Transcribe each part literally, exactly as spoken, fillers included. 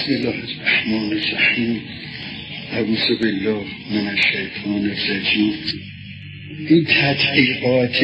بسم الله الرحمن الرحیم. اعوذ بالله من الشیطان الرجیم. این تحقیقات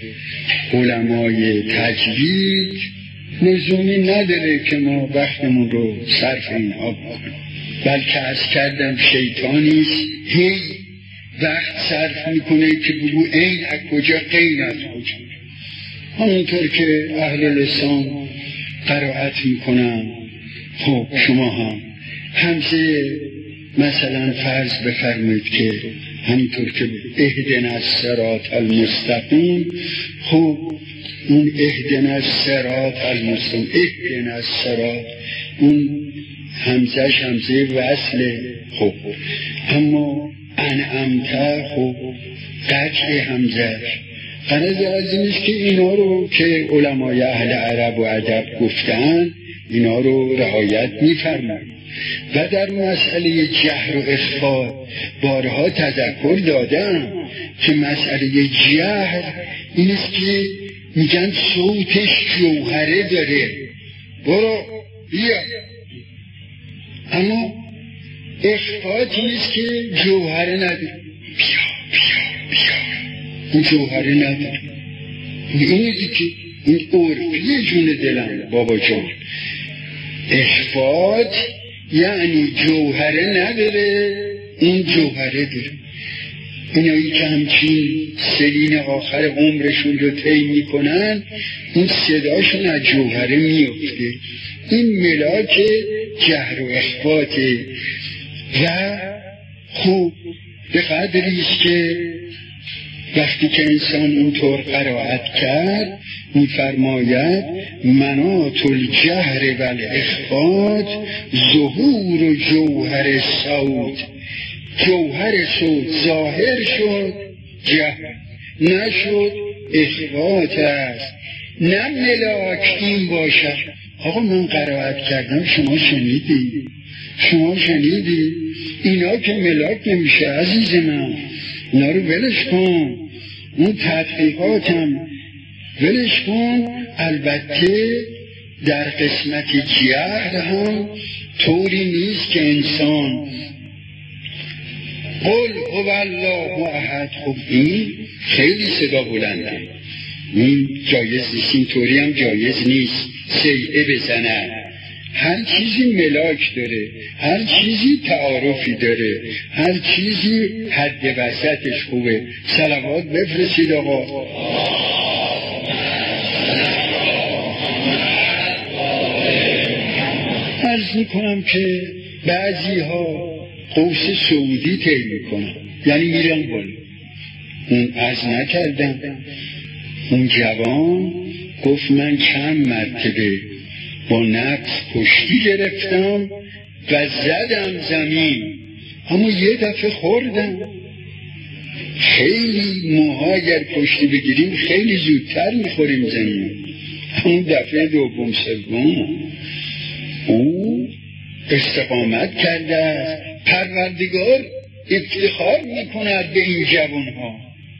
علمای تجوید لزومی نداره که ما وقتمون رو صرف اینها بکنیم، بلکه عرض کردم شیطانیست هی وقت صرف میکنه که بگو این از کجا غیر از کجا. همونطور که اهل لسان قرائت میکنن، خب شما هم همزه مثلا فرض بفرمایید که همینطور که اهدنا الصراط المستقیم، خب اون اهدنا الصراط المستقیم، اهدنا الصراط، اون همزهش همزه وصله. خب اما انعمت، خب قطع همزهش. غرض از این است که اینا رو که علمای اهل عرب و ادب گفتن اینا رو رعایت می‌فرمایند. و در مسئله جهر و اخفا بارها تذکر دادم که مسئله جهر این است که میگن صوتش جوهره داره، برو بیا. اما اخفا نیست که جوهره نداره، بیا بیا بیا، این جوهره نداره. اینه که این عرفی جون دلم بابا جان. اخفات یعنی جوهره نداره، این جوهره داره. اینایی که همچین سنین آخر عمرشون رو طی میکنن، این صداشون از جوهره میفته. این ملاک جهر و اخفاته. و خوب به قدریست که وقتی که انسان اونطور قرائت کرد می‌فرماید مناط الجهر و الاخفات ظهور و جوهر صوت. جوهر صوت ظاهر شد، جهر نشد، اخفات است. نه ملاک این باشد. آقا من قرائت کردم، شما شنیدی؟ شما شنیدی؟ اینا که ملاک نمیشه عزیز من، اینا رو ولش کن. اون تحقیقاتم ولش کن. البته در قسمت جهر هم طوری نیست که انسان قل هو الله احد، خب این خیلی صدا بلنده، این جایز نیست، این طوری هم جایز نیست سیعه بزنن. هر چیزی ملاک داره، هر چیزی تعارفی داره، هر چیزی حد وسطش خوبه. صلوات بفرستید آقا. عرض میکنم که بعضی ها قوس سعودی طی میکنن، یعنی میرن بالا. اون عرض نکردم، اون جوان گفت من چند مرتبه با نفس پشتی گرفتم و زدم زمین، اما یه دفعه خوردم. خیلی ماها اگر پشتی بگیریم خیلی زودتر میخوریم زمین. اون دفعه دوم سوم او استقامت کرده است. پروردگار افتخار میکند به این جوانها.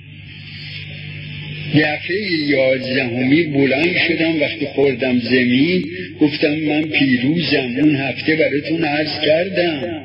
دفعه یازدهمی بلند شدم، وقتی خوردم زمین گفتم من پیروزم. اون هفته براتون عرض کردم.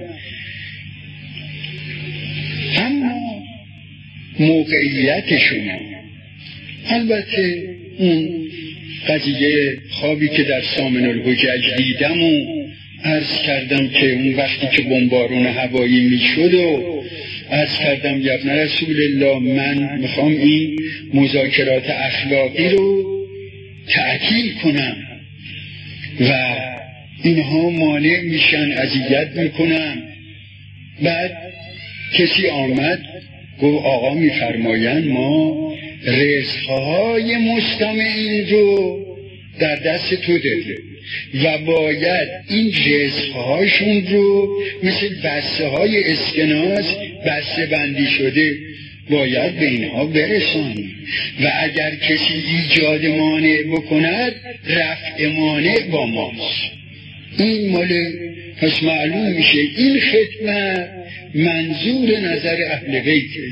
اما موقعیت شما، البته اون قضیه خوابی که در سامن الحجج دیدم و عرض کردم که اون وقتی که بمبارون هوایی میشد و عرض کردم یا ابن رسول الله من میخوام این مذاکرات اخلاقی رو تعطیل کنم و اینها مانع میشن، اذیت میکنن. بعد کسی آمد گفت آقا میفرمایند ما رزقهای مستمعین رو در دست تو داده و باید این رزقهاشون رو مثل بسته های اسکناس بسته بندی شده باید به اینها برسانی و اگر کسی ایجاد مانع بکند رفع مانع با ماست. این مال پس معلوم میشه این خدمت منظور نظر اهل بیته.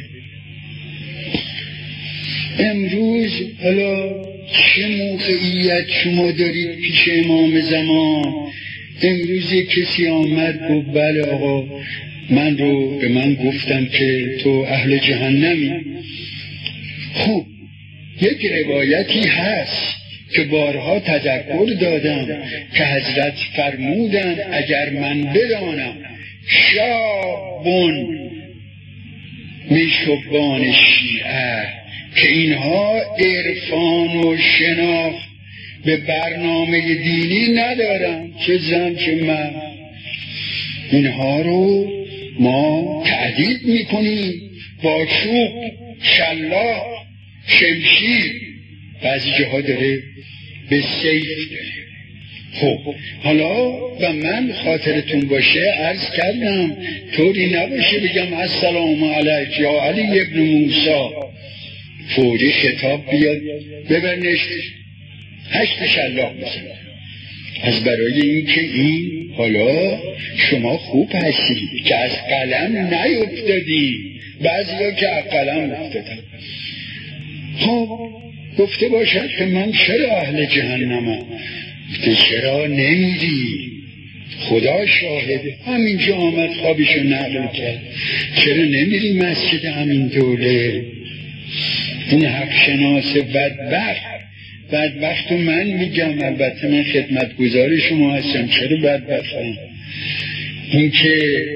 امروز حالا چه موقعیت شما دارید پیش امام زمان امروز یک کسی آمد گفت بله آقا من رو به من گفتن که تو اهل جهنمی. خوب، یک روایتی هست که بارها تذکر دادم که حضرت فرمودن اگر من بدانم شابون من شبان شیعه که اینها عرفان و شناخت به برنامه دینی ندارن، چه زن چه مرد، اینها رو ما تعدیب میکنیم با چوب، شلاق، شمشیر، بعضی جاها داره به سیف داره. خب حالا و من خاطرتون باشه عرض کردم طوری نباشه بگم السلام علیک یا علی ابن موسی فوری خطاب بیاد ببرنش هشت شلاق بزنه. از برای این که این حالا شما خوب هستید که از قلم نیفتادی، بعضی ها که از قلم افتادن. خب گفته باشد که من چرا اهل جهنمم؟ گفته چرا نمیری؟ خدا شاهده، همینجا آمد خوابشو نقل کرد، چرا نمیری مسجد همین دوله؟ این حق شناس بدبخت بدبخت و من میگم، البته من خدمتگزار شما هستم، چرا بدبختم؟ این که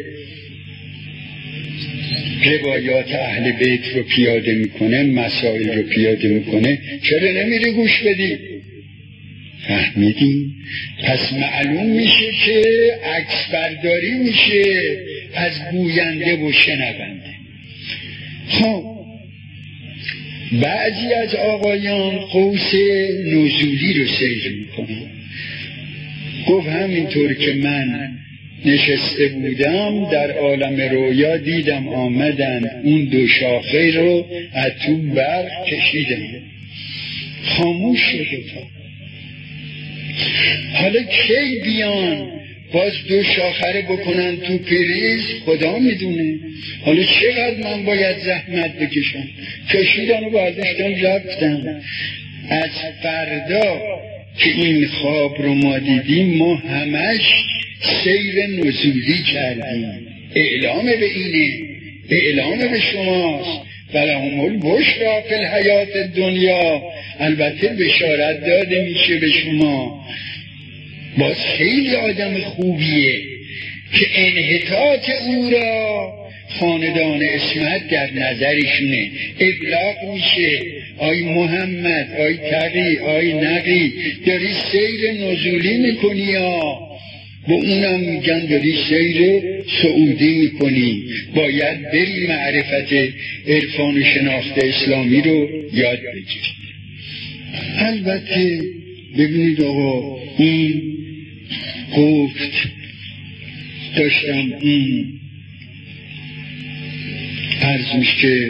روایات اهل بیت رو پیاده میکنه، مسائل رو پیاده میکنه، چرا نمیری گوش بدی؟ فهمیدی؟ پس معلوم میشه که عکس برداری میشه از گوینده و شنونده. خب بعضی از آقایان قوس نزولی رو سیر میکنن. گفت همینطور که من نشسته بودم در عالم رویا دیدم آمدن اون دو شاخه رو از تو برق کشیدن، خاموش شده. حالا کی بیان باز دو شاخره بکنن تو پریز خدا میدونه. حالا چقدر من باید زحمت بکشم؟ کشیدن و برداشتن رفتن. از فردا که این خواب رو ما دیدیم ما همش سیر نزولی کردیم. اعلام به اینه، اعلام به شماست. ولهم البشری فی الحیات الدنیا، البته بشارت داده میشه به شما. باز خیلی آدم خوبیه که انحطاط او را خاندان اسمت در نظرشونه، ابلاغ میشه. آی محمد، آی تقی، آی نقی، داری سیر نزولی میکنی ها، با اونم میگن داری سیر سعودی میکنی، باید بری معرفت عرفان و شناخت اسلامی رو یاد بگیری. البته ببینید آقا این گفت داشتم این عرضش که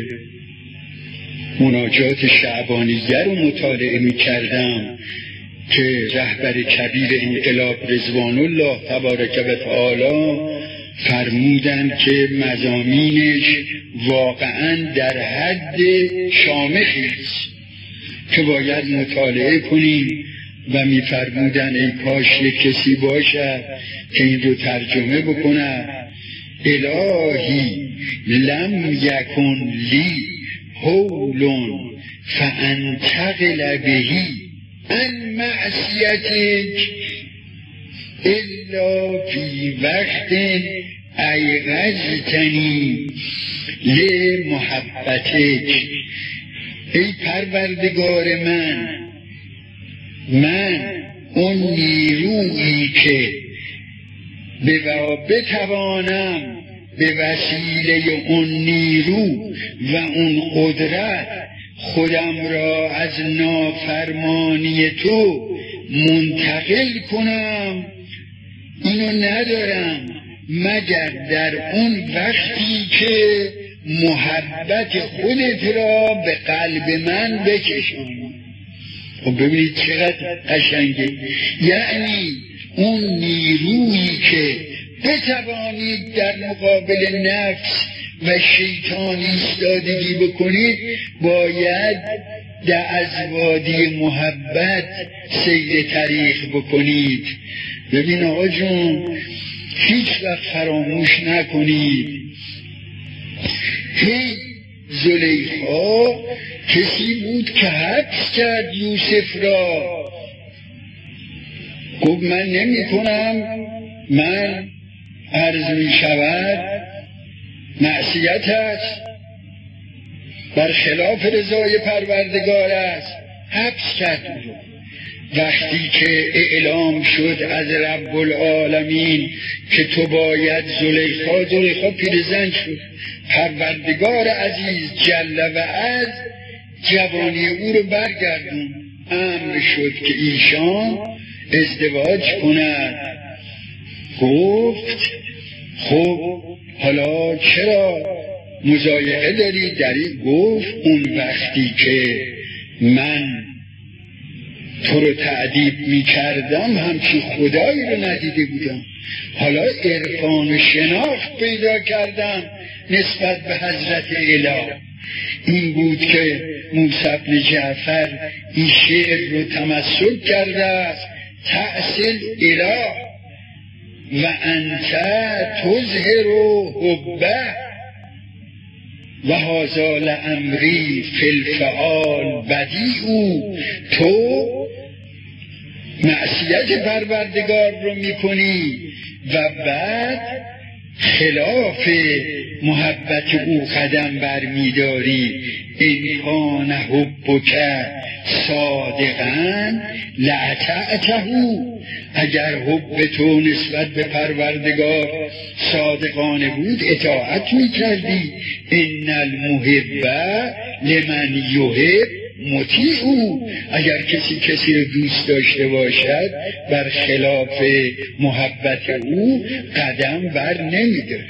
مناجات شعبانیه رو مطالعه می کردم که رهبر کبیر انقلاب رضوان الله تبارک و تعالی فرمودن که مضامینش واقعا در حد شامخی است که باید مطالعه کنیم و می فرمودن ای کاش یک کسی باشد که این رو ترجمه بکنه. الهی لم یکن لی حول فانتقل بهی عن معصیتک الا فی وقت ایقظتنی لمحبتک. ای پروردگار من، من اون نیرویی که بتوانم به وسیله اون نیرو و اون قدرت خودم را از نافرمانی تو منتقل کنم، اینو ندارم مگر در اون وقتی که محبت خودت را به قلب من بکشم. و ببینید چقدر قشنگه، یعنی اون نیرویی که بتوانید در مقابل نفس و شیطان ایستادگی بکنید باید در از وادی محبت سیر طریق بکنید. ببین آقا جون، هیچ وقت فراموش نکنید هی زلیخا کسی بود که حبس کرد یوسف را. گفت من نمی کنم، من عرض می شود معصیت است، بر خلاف رضای پروردگار است. حبس کرد او. وقتی که اعلام شد از رب العالمین که تو باید زلیخا، زلیخا پیرزن شد. پروردگار عزیز جل و عز جوانی او رو برگردون، امر شد که ایشان ازدواج کنند. گفت خب حالا چرا مضایقه داری؟ داری؟ گفت اون وقتی که من تو رو تعذیب می کردم همچی خدایی رو ندیده بودم، حالا عرفان و شناخت پیدا کردم نسبت به حضرت اله. این بود که موسی بن جعفر این شعر رو تمثل کرده است: تأصل اله و انت تظهر حبه و هذا لامری فی الفعال بدیع. تو معصیت پروردگار رو میکنی و بعد خلاف محبت او قدم برمیداری. ان کان حبک صادقا لاطعته، اگر حب تو نسبت به پروردگار صادقانه بود اطاعت میکردی. ان المحب لمن یحب مطیع، اگر کسی کسی رو دوست داشته باشد بر خلاف محبت او قدم بر نمیداره.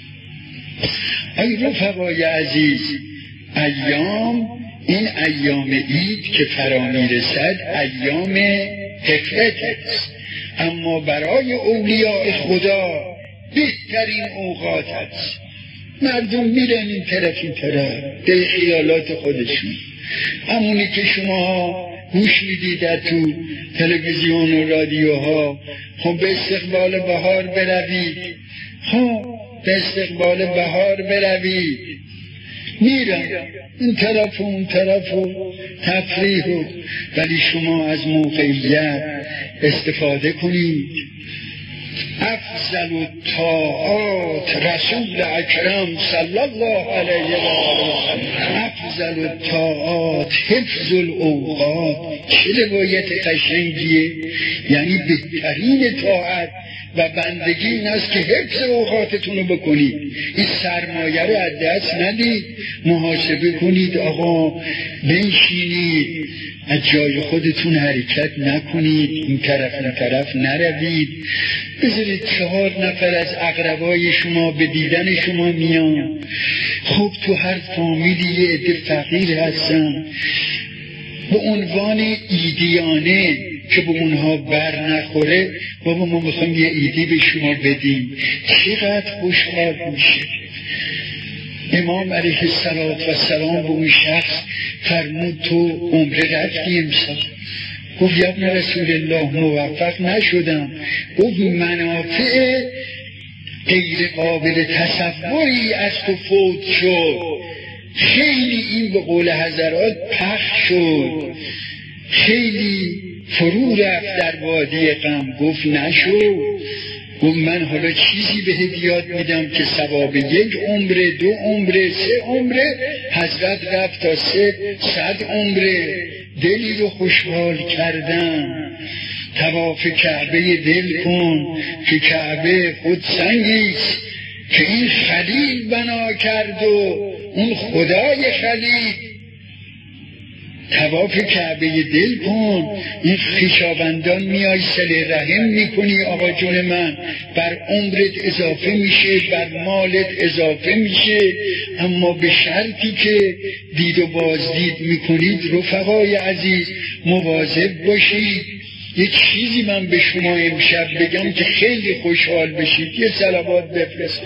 ای رفقای عزیز، ایام این ایام عید که فرا میرسد ایام حکمت است، اما برای اولیاء خدا بهترین اوقات است. مردم میرن این طرف این طرف به خیالات خودشون، همونی که شما گوش میدید تو تلویزیون و رادیوها. خب به استقبال بهار بروید، خب به استقبال بهار بروید، میرن این طرف و اون طرف و تفریح و، ولی شما از موقعیت استفاده کنید. افضل الطاعات رسول اکرم صلی الله علیه و آله، افضل الطاعات حفظ الاوقات. چه روایت قشنگیه! یعنی بهترین طاعت و بندگی این است که حفظ اوقاتتون رو بکنید، این سرمایه رو از دست ندید. محاسبه کنید، آقا بنشینید، از جای خودتون حرکت نکنید، این طرف این طرف نروید، بذارید چهار نفر از اقربای شما به دیدن شما میان. خب تو هر فامیلی یه عده فقیر هستن، به عنوان ایدیانه که به اونها بر نخوره، بابا ما میخوایم یه ایدی به شما بدیم، چقدر خوشحال میشه. امام علیه السلام به اون شخص فرمود تو عمره رفتی امسال؟ گفت یا ابن رسول الله موفق نشدم. گفت منافع غیر قابل تصوری از تو فوت شد، خیلی این به قول حضرات پخ شد، خیلی فرو رفت در وادی غم. گفت نشو. گفت من حالا چیزی به هدیات میدم که ثواب یک عمره، دو عمره، سه عمره، حضرت رفت تا سه صد عمره. دلی رو خوشحال کردن. طواف کعبه دل کن که کعبه خود سنگیست که این خلیل بنا کرد و اون خدای خلیل. طواف کعبه دل کن، این خویشاوندان میای صله رحم میکنی آقا جون من، بر عمرت اضافه میشه، بر مالت اضافه میشه، اما به شرطی که دید و بازدید میکنید رفقای عزیز مواظب باشید. یک چیزی من به شما امشب بگم که خیلی خوشحال بشید. یه صلوات بفرست.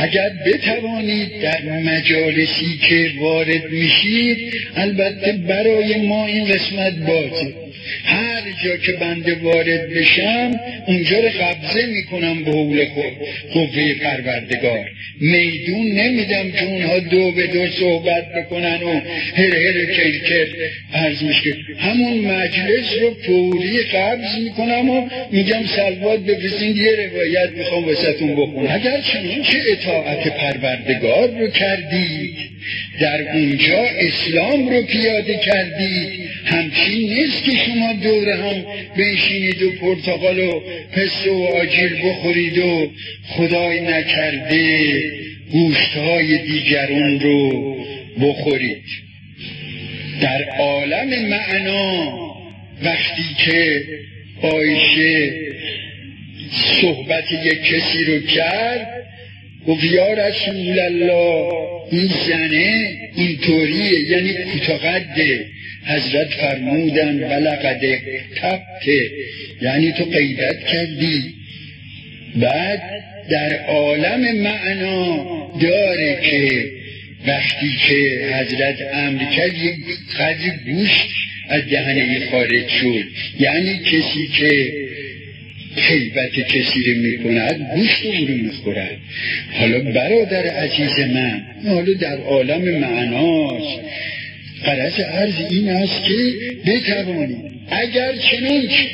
اگر بتوانید در مجالسی که وارد میشید، البته برای ما این قسمت بازه، هر جا که بنده وارد بشم اونجا رو قبضه میکنم به حول قوه پروردگار، میدون نمیدم که اونها دو به دو صحبت بکنن و هر هر کل کل عرض میشه، همون مجلس رو فوری قبض میکنم و میگم سلوات بفرستین یه روایت میخوام واسهتون بخونم. اگر چنانچه اطاعت پروردگار رو کردید، در اونجا اسلام رو پیاده کردید، همچین نیست که شما دور هم بنشینید و پرتقال و پسته و آجیل بخورید و خدای نکرده گوشتهای دیگران رو بخورید. در عالم معنا وقتی که عایشه صحبت یک کسی رو کرد، گفت یا رسول الله این زنه اینطوریه، یعنی کوتاه‌قده. حضرت فرمودن ولقد تبته، یعنی تو غیبت کردی. بعد در عالم معنا داره که وقتی که حضرت امر کرد یک قدر گوشت از دهنه خارج شد، یعنی کسی که غیبت کسی رو میکند گوشت رو میخورد. حالا برادر عزیز من، حالا در عالم معناست. غرض عرض این است که بتوانید اگر چنانچه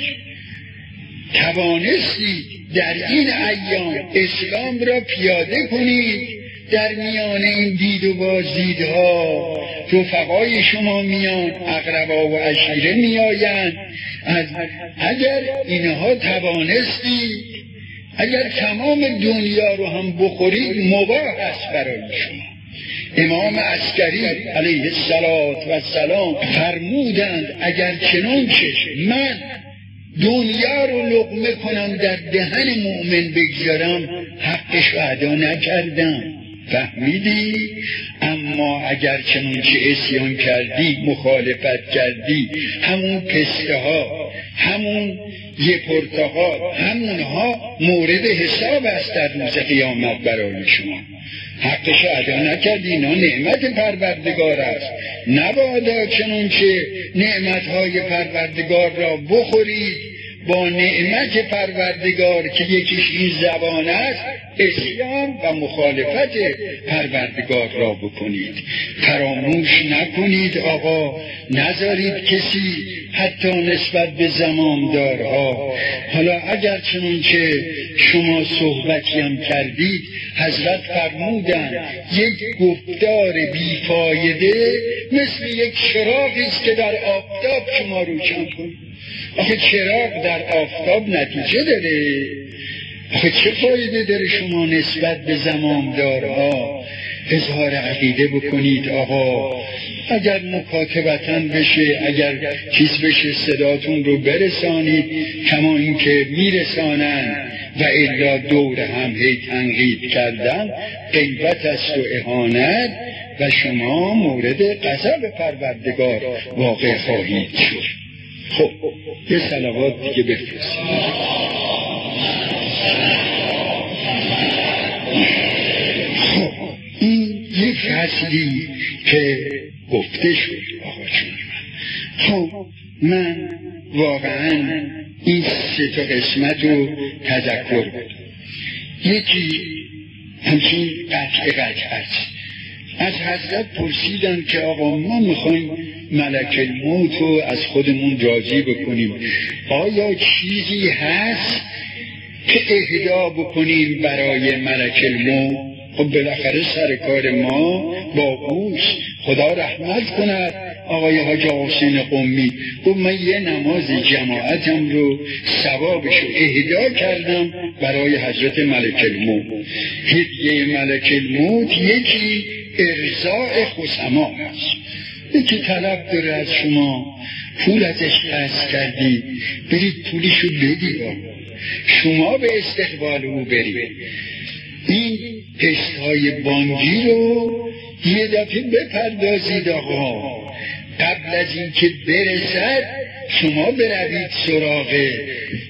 توانستید در این ایام اسلام را پیاده کنید، در میان این دید و بازدیدها رفقای شما میان، اقربا و عشیره میآیند، اگر اینها توانستید، اگر تمام دنیا رو هم بخورید مباح است برای شما. امام عسکری علیه السلام فرمودند اگر چنانچه من دنیا رو لقمه کنم در دهن مؤمن بگذارم حقش رو ادا نکردم. فهمیدی؟ اما اگر چنانچه عصیان کردی، مخالفت کردی، همون پسته ها، همون یه پرتقال، همونها مورد حساب است در روز قیامت برای شما. حقش ادا نکردی، اینا نعمت پروردگار است. نبادا چنانچه نعمتهای پروردگار را بخورید، با نعمت پروردگار که یکیش این زبان است عصیان و مخالفت پروردگار را بکنید. فراموش نکنید آقا، نذارید کسی حتی نسبت به زمامدارها. حالا اگر چنانچه شما صحبتی هم کردید، حضرت فرمودن یک گفتار بیفایده مثل یک چراغی است که در آفتاب شما روشن کنید. آخه چراغ در آفتاب نتیجه داره، آخه چه فایده داره شما نسبت به زمامدارها اظهار عقیده بکنید؟ آقا اگر مکاتبتاً بشه، اگر چیز بشه صداتون رو برسانید کما اینکه میرسانن، و الا دور هم هی تنقید کردن غیبت است و اهانت، و شما مورد غضب پروردگار واقع خواهید شد. خب یه صلوات دیگه بفرستید. خب این یک فصلی که گفته شد آقا جون من. خب من واقعا این سه تا قسمت رو تذکر بدم. یکی همچین قطع قطع از حضرت پرسیدن که آقا ما میخوایم ملک الموت رو از خودمون راضی بکنیم، آیا چیزی هست که اهدا بکنیم برای ملک الموت؟ خب بالاخره سر کار ما با اوست. خدا رحمت کند آقای حاج حسین قمی، گفت من یه نماز جماعتم رو ثوابشو اهدا کردم برای حضرت ملک الموت. هدیه ملک الموت یکی ارضاء خصما هست، یکی طلب داره از شما، پول ازش قصد کردی، برید پولشو بدید، شما به استقبال او برید. این قسطهای بانکی رو یه دفعه بپردازید آقا، قبل از این که برسد شما بروید سراغ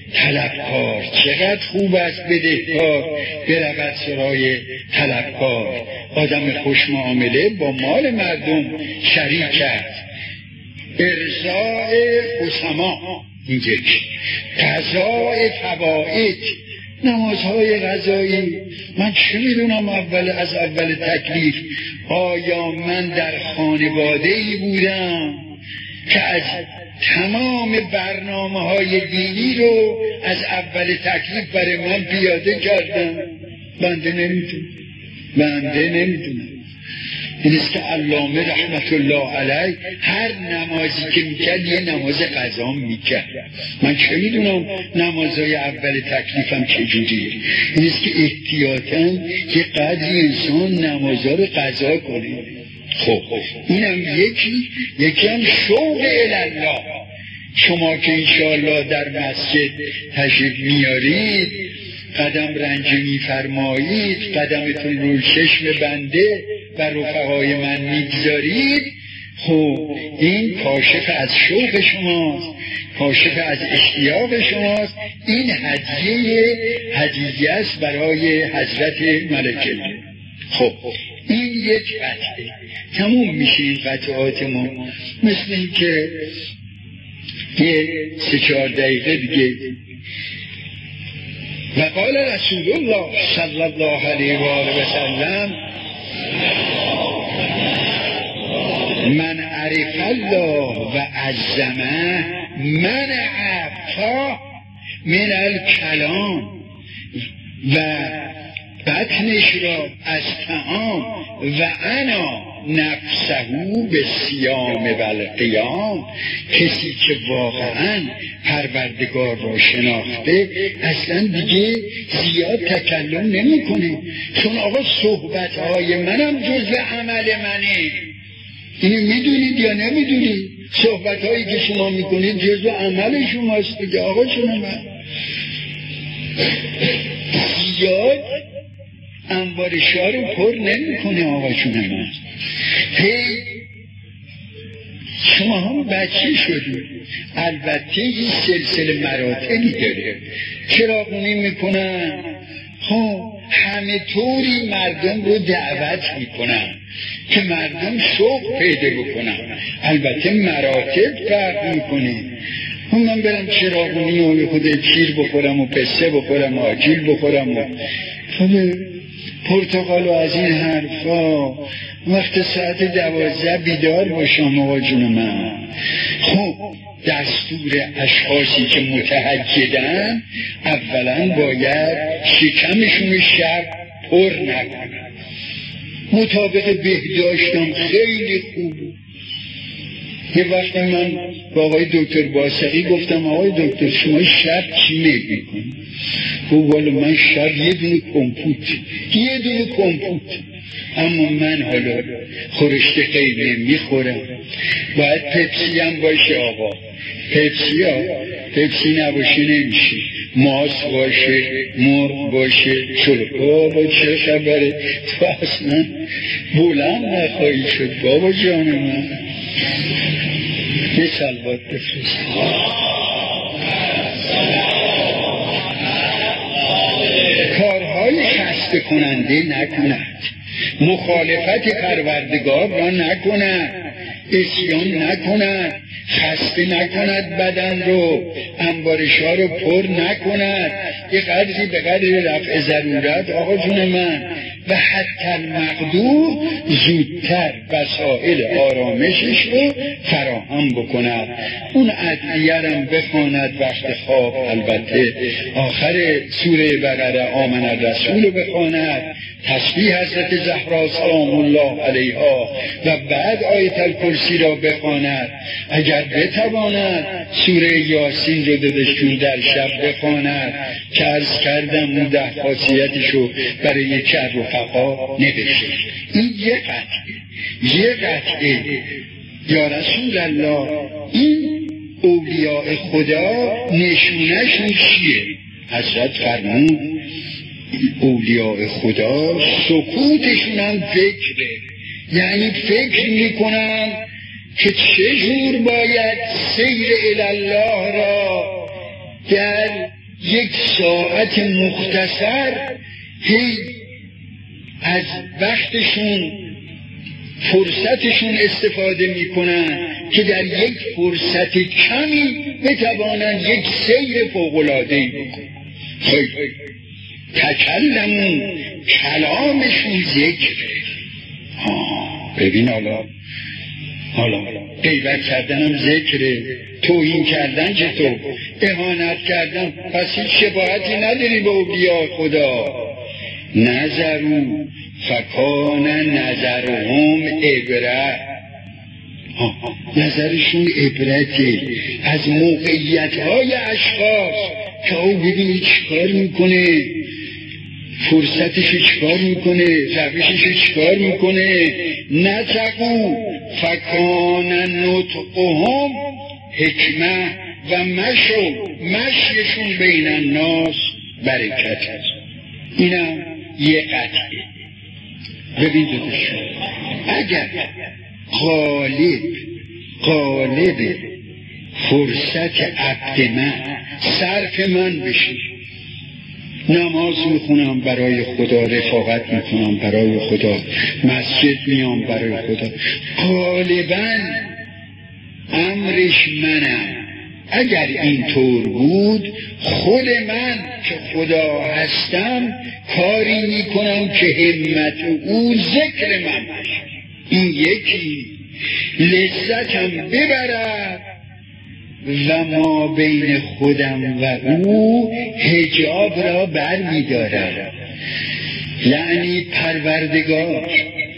طلبکار. چقدر خوب است بدهکار برود سرای طلبکار. آدم خوش معامله با مال مردم شریک کرد. ارضاء خصما اینجا قضاء فوائد، نمازهای قضایی. من چه میدونم اول از اول تکلیف آیا من در خانواده ای بودم که از تمام برنامه های دینی رو از اول تکلیف برای من پیاده کردم؟ بنده نمیدونم، بنده نمیدونم. این است که علامه رحمت الله علیه هر نمازی که میکرد یه نماز قضا میکرد. من چه میدونم نمازهای اول تکلیفم چجوریه؟ این است که احتیاطاً یه قدری انسان نمازها رو قضا کنه. خب اینم یکی یکی هم شوق الله. شما که انشاءالله در مسجد تشریف میارید، قدم رنجی میفرمایید، قدمتون رو چشم بنده و رفقای من میگذارید، خب این کاشف از شوق شماست، کاشف از اشتیاق شماست. این هدیه هدیه است برای حضرت ملکه. خب این یک قطعه تموم میشه. این قطعات ما مثل این که یه سه چهار دقیقه دیگه. و قال رسول الله صلی الله علیه و آله و سلم من عرف الله و عظمه من عفا من الکلام و بطنش را از طعام و انا نفسه به صیام و القیام. کسی که واقعا پروردگار را شناخته اصلا دیگه زیاد تکلم نمی کنه، چون آقا صحبت های منم جزء عمل منه. اینو میدونید یا نمیدونید؟ صحبت هایی که شما میکنید جزء عمل شماست دیگه. آقا شما من زیاد انبارشا رو پر نمی کنه. آقا شما من هی شما هم بچه شدید. البته این سلسله مراتبی داره. چراغونی میکنن، خب همه طوری مردم رو دعوت میکنن که مردم شوق پیدا بکنن. البته مراتب فرق میکنه. من برم چراغونی و خود چیر بخورم و پسته بخورم و آجیل بخورم و پرتقال و از این حرفا، وقت ساعت دوازده بیدار باشم آقا جون من. خب دستور اشخاصی که متهجدن اولا باید شکمشون شب پر نکنن. مطابق بهداشتم خیلی خوبه. یه وقت من با آقای دکتر باسقی گفتم آقای دکتر شما شب چی میکنید؟ گفت والا من شب یه دونه کمپوت یه دونه کمپوت اما من حالا خورشت قیمه میخورم. باید پپسی هم باشه آقا. پپسی ها پپسی نباشه نمیشه. ماس باشه، مرغ باشه، چلو. بابا چه خبره؟ تو اصلا بلند نخواهی شد بابا جان من. یه سلوات بفرست. کارهای خسته کننده نکند، مخالفت پروردگار را نکند، عصیان نکند، خسته نکند بدن رو، انبارشا رو پر نکند. یه قدری به قدر رفع ضرورت آقا جون من و حتی المقدور زودتر وسائل آرامشش رو فراهم بکند. اون ادعیه‌ام بخواند وقت خواب، البته آخر سوره بقره آمن الرسول رو بخواند، تسبیح حضرت زهرا سلام الله علیها و بعد آیت الکرسی را بخواند. اگر بتواند سوره یاسین رو دادشون در شب بخواند که عرض کردم اون ده خاصیتشو برای یکی از رفقا نوشته. این یه قطعه یه قطعه یا رسول الله این اولیاء خدا نشونشون چیه؟ حضرت فرمود اولیاء خدا سکوتشون هم فکره، یعنی فکر میکنن که چجور باید سیر الله را در یک ساعت مختصر هی از وقتشون فرصتشون استفاده میکنن که در یک فرصت کمی بتوانند یک سیر فوق‌العاده‌ای بکنن. خیلی تکلمون کلامشون ذکره. ببین حالا حالا غیبت کردنم ذکره، توهین کردن چطور، اهانت کردن، پس هیچ شباهتی نداری به اولیاء خدا. نظرو فکان نظرهم عبرت، نظرشون عبرته از موقعیت های اشخاص که او ببینی چیکار میکنه، فرصتش چیکار میکنه، روشش چیکار میکنه. نطقو فکان نطقهم حکمه و مشو مشیشون بین الناس برکت است. اینم یه قطعه. ببین دوستان، اگر غالب غالب فرصت عبد من صرف من بشه، نماز میخونم برای خدا، رفاقت میکنم برای خدا، مسجد میام برای خدا، غالبا امرش منم. اگر اینطور بود خود من که خدا هستم کاری میکنم که همت او ذکر من بشه، این یکی لذتم ببرد و ما بین خودم و او حجاب را بر می‌دارد. یعنی پروردگار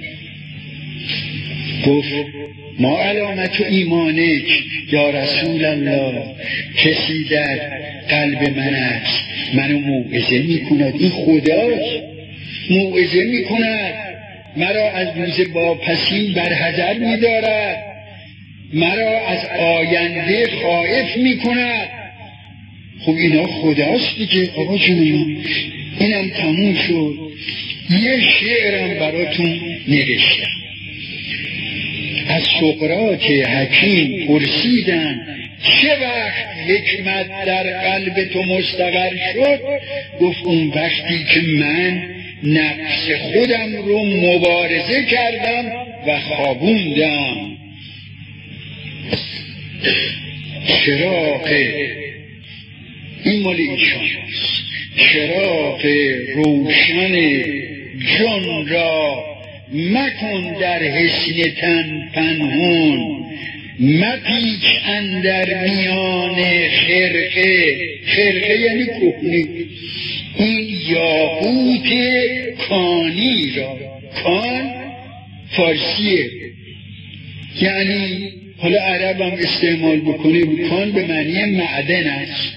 گفت ما علامت ایمانک یا رسول الله، کسی در قلب من است منو موعظه میکند، این خداست، موعظه میکند، مرا از روز واپسین برحذر میدارد، مرا از آینده خائف میکند. خب اینا خداست دیگه. آقا جون اینم تموم شد. یه شعرم براتون نوشتم. از سقراط حکیم پرسیدن چه وقت حکمت در قلب تو مستقر شد؟ گفت اون وقتی که من نفس خودم رو مبارزه کردم و خوابوندم. چراغ این مال ایشان است، چراغ روشن جان را مکن در حسن تن پنهون، مپیچ اندر میان خرقه، خرقه یعنی کهنه، این یاقوت کانی را. کان فارسیه، یعنی حالا عرب هم استعمال بکنه، کان به معنی معدن است.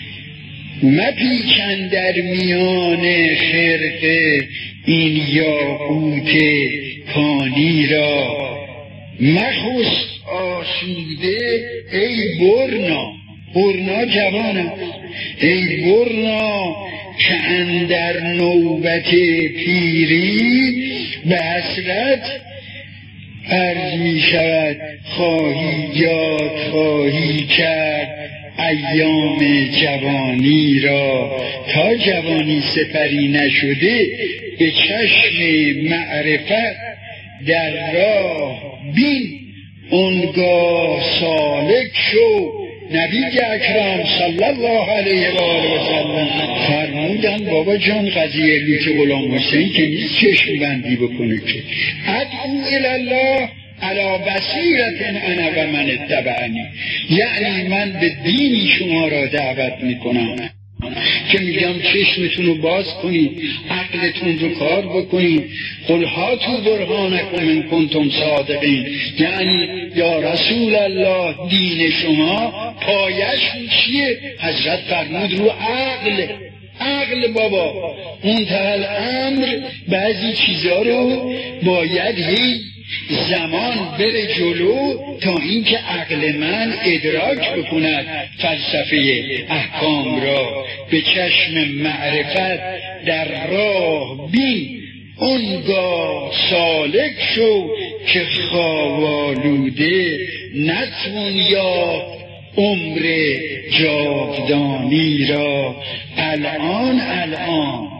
مپیچ اندر میان خرقه این یاقوت کانی را، مخست آسوده ای برنا، برنا جوان است، ای برنا که اندر نوبت پیری به حسرت عرض می شود، خواهی یاد خواهی کرد ایام جوانی را، تا جوانی سپری نشده به چشم معرفت در راه بین، اونگاه سالک شو. نبی اکرم صلی الله علیه و آله و سلم فرمودن بابا جان قضیه لوت غلام حسین که نیست چشم بندی بکنه که ادعو الله علی بصیرت انا و من اتبعنی، یعنی من به دینی شما را دعوت میکنم که میگم چشمتون رو باز کنید، عقلتون رو کار بکنید. قل هاتوا برهانکم ان کنتم صادقین، یعنی یا رسول الله دین شما پایش چیه؟ حضرت فرمود رو عقل. عقل بابا منتهی الامر بعضی چیزا رو باید هی زمان بره جلو تا اینکه عقل من ادراک بکند فلسفه احکام را. به چشم معرفت در راه بین، اونگاه سالک شو که خوابالوده نتوان یا عمر جاودانی را الان الان